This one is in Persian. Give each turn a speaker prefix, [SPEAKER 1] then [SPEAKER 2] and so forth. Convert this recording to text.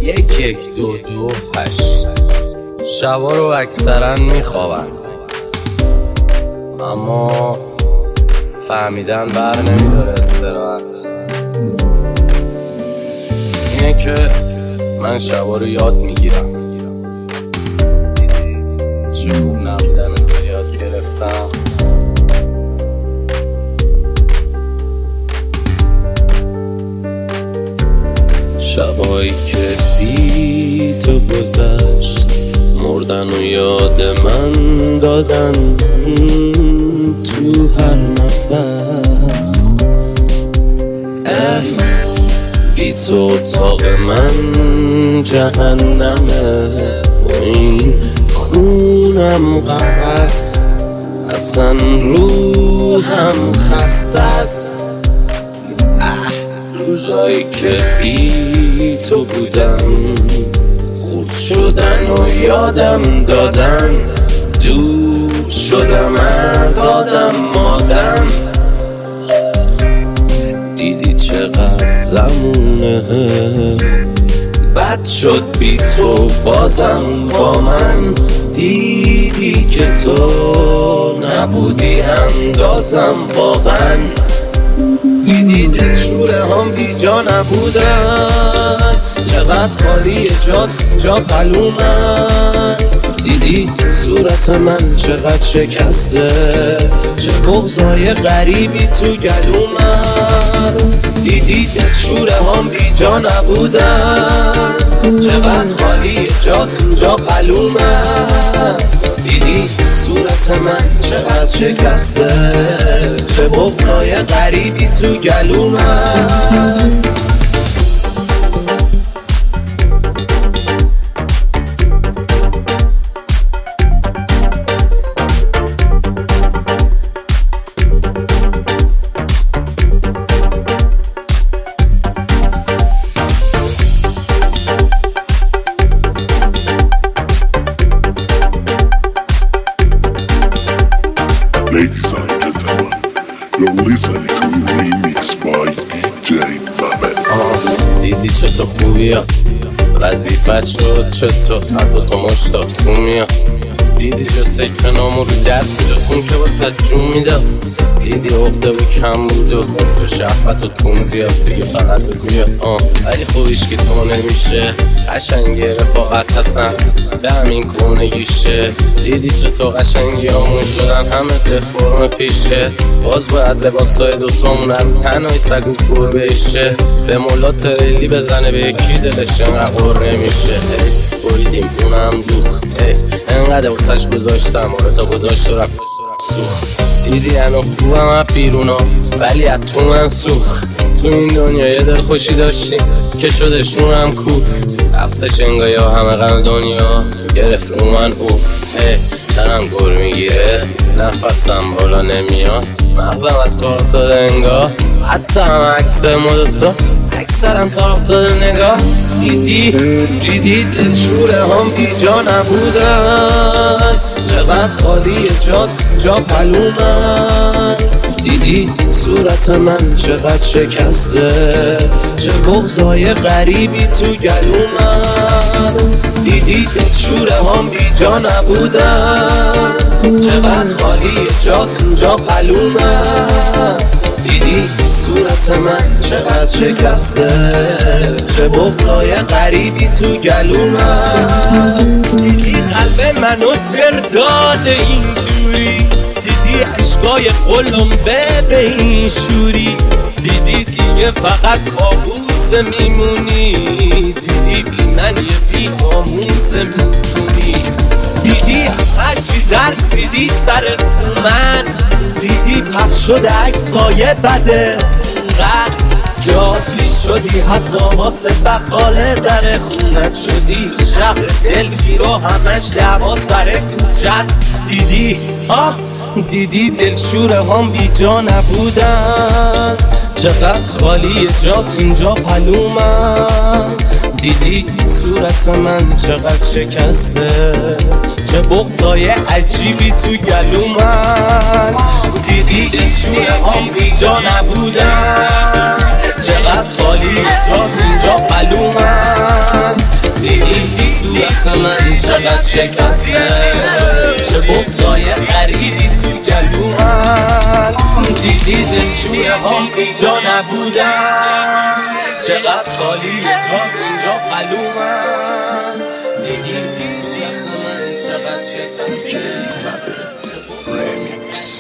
[SPEAKER 1] 112228 شبا رو اکثرا میخوابن، اما فهمیدن بر نمیداره استراحت. اینه که من شبا رو یاد میگیرم. چه خوب نبودن تا یاد گرفتم. شبایی که بی تو گذشت، مردن و یاد من دادن تو هر نفس. بی تو اتاق من جهنمه و این خونم قفس. اصلا روحم خسته است. روزایی که بی تو بودم، خورد شدن و یادم دادن. دور شدم از آدم مادم. دیدی چقدر زمونه بد شد بی تو بازم با من. دیدی که تو نبودی اندازم واقعا. دیدی دلشوره هم بی جا نبودن. چقدر خالی جات جا قلومن. دیدی صورت من چقدر شکسته. چه بغضای غریبی تو گلومن. دیدی دلشوره هم بی جا نبودن. چقدر خالی جات جا قلومن. دیدی صورت من چقدر شکسته. چه بغضای غریبی تو گلومن.
[SPEAKER 2] Ladies and gentlemen, you're listening to a remix by DJ Babet.
[SPEAKER 1] دیدی چطور خوبیه وظیفت شد، چطور هر دوتا مشتاد خومیه. دیدی جا سکر نامو رو در کجاست اون که واسه جون میده. دیدی عقده و کم بود و حس و شهوت و تون زیاد دیگه فقط بگویه ولی خوبیش که تو نمیشه. قشنگی رفاقت هستن به همین کونگیشه. دیدی چطور قشنگی همون شدن همه دفرم پیشه. باز باید لباسای دوتامون رو تنهای سگ و گربه ایشه. به مولا تریلی بزنه به یکی دلش انقدر قر نمیشه. بریدیم اونم دوخت انقدر واسش گذاشتم تا گذاشت و رفت سوخت. دیدی انو خوبم از بیرونا ولی از تو من سوخت. تو این دنیا یه دل خوشی داشتیم که شدشونم کوف. رفتش انگاه یا همه غم دنیا گرفت رو من اوف. تنم گر میگیره نفسم بالا نمیاد. مغزم از کار افتاده انگاه. حتی همه عکس ما دوتا اکثرم کار افتاده نگاه. دیدی دلشوره هم بی جا نبودن. چقدر خالی جات جا قلومن. دیدی صورت من چقدر شکسته. چه بغضای غریبی تو گلومن. دیدی دلشوره هم بی جا نبودن. چقدر خالی جات جا قلومن. دیدی صورت من چقدر شکسته. چه بغضای غریبی تو گلومن. دیدی قلب منو تر داده این دوری. دیدی عشقای قلمبه به این شوری. دیدی دیگه فقط کابوس میمونی. دیدی بی من یه بی ناموس میزونی. دیدی از هرچی درسیدی سرت اومد. دیدی پخش شده عکسای بدت اونقدر که عادی شدی حتی واسه بقاله در خونت شدی. شهر دلگیر و همش دعوا سر کوچت. دیدی دلشوره هم بی جا نبودن. چقدر خالی جات اینجا پلومن. دیدی صورت من چقدر شکسته. چه بغضای عجیبی تو گلومن. دیدی دلشوره هم بی جا نبودن. چقدر خالی جات اینجا پلومن. دیدی صورت من چقدر شکسته، چه بغضای غریبی تو گلو من، دیدی دلشوره هم اینجا نبودن، چقدر خالی جات اینجا قلومن، دیدی صورت من چقدر شکسته.
[SPEAKER 2] Remix.